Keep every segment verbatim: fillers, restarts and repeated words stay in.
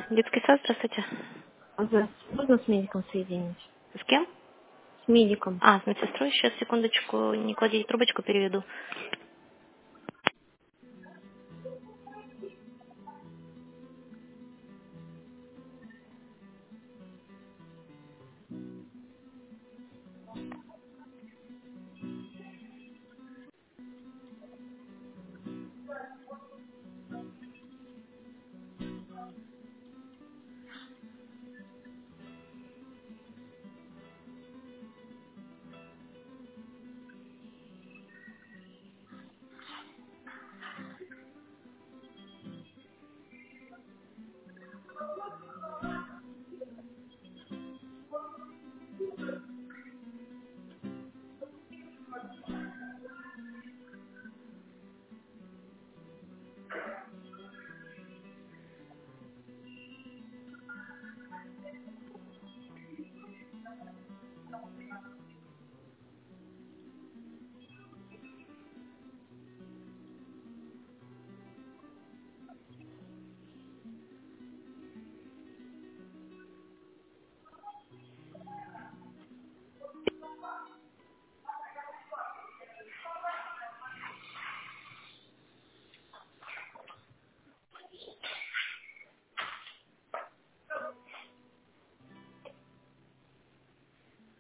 Детский сад, здравствуйте. Здравствуйте. Можно с медиком соединить? С кем? С медиком. А, с медсестрой. Сейчас, секундочку, не кладите трубочку, переведу.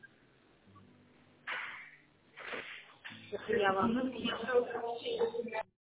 Я вам.